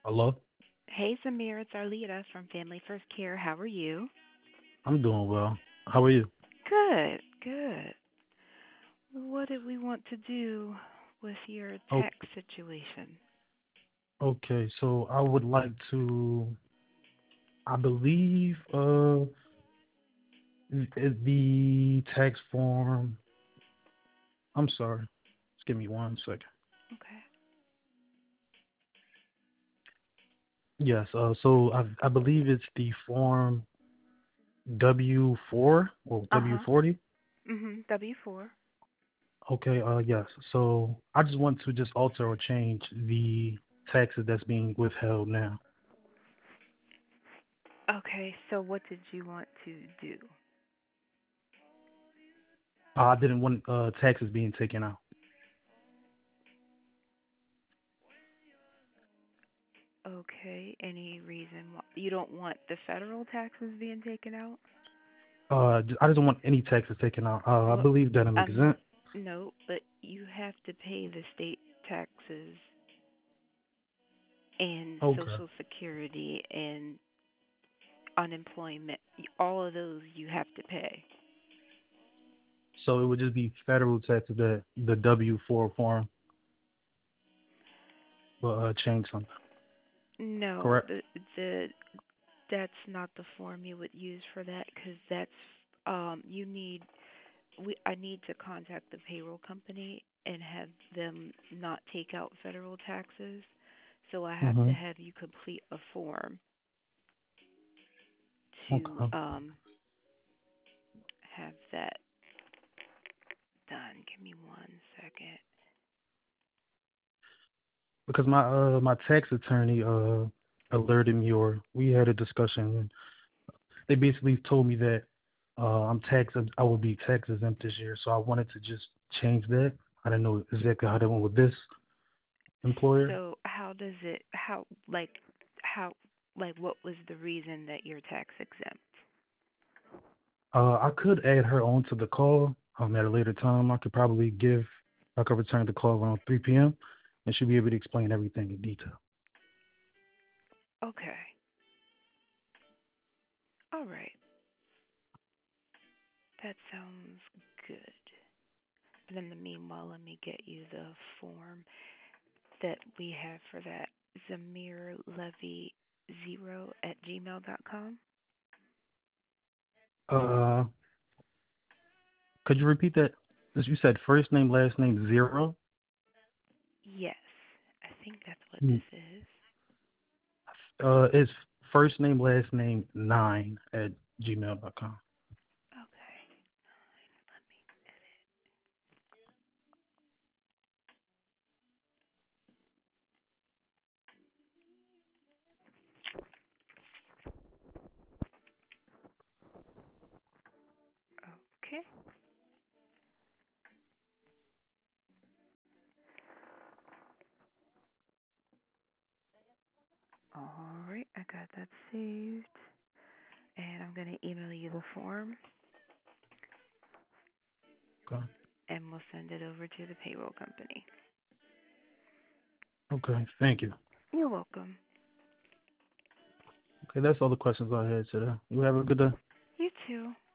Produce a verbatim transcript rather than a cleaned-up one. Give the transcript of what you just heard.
Hello? Hey, Samir, it's Arlita from Family First Care. How are you? I'm doing well. How are you? Good, good. What did we want to do with your Oh, tax situation? okay. So I would like to, I believe, uh, it- the tax form. I'm sorry. Just give me one second. Okay. Yes. Uh, so I I believe it's the form W four or Uh W huh. forty. Mhm. W four. Okay. Uh, yes. So I just want to just alter or change the taxes that's being withheld now. Okay. So what did you want to do? I didn't want uh taxes being taken out. Okay. Any reason why you don't want the federal taxes being taken out? Uh, j- I just don't want any taxes taken out. Uh, I Well, believe that I'm um, exempt. no, but you have to pay the state taxes and Okay. Social Security and unemployment. All of those you have to pay. So it would just be federal taxes that the W four form will uh, change something. No, Correct. the the that's not the form you would use for that because that's um you need we I need to contact the payroll company and have them not take out federal taxes. So I have to Mhm. have you complete a form to Okay. um have that done. Give me one second. Because my uh my tax attorney uh alerted me, or we had a discussion, and they basically told me that uh I'm tax I will be tax exempt this year. So I wanted to just change that. I didn't know exactly how that went with this employer. So how does it how like how like what was the reason that you're tax exempt? Uh, I could add her on to the call um, at a later time. I could probably give, I could return the call around three p m and she'll be able to explain everything in detail. Okay. All right. That sounds good. But in the meanwhile, let me get you the form that we have for that. Zamir Levy zero at gmail dot com. Uh, could you repeat that? As you said, first name, last name, zero. Yes, I think that's what Mm, this is. Uh, it's first name, last name, nine at gmail dot com. Okay. Okay. All right. I got that saved. And I'm going to email you the form Okay. and we'll send it over to the payroll company. Okay. Thank you. You're welcome. Okay, that's all the questions I had today. You have a good day. You too.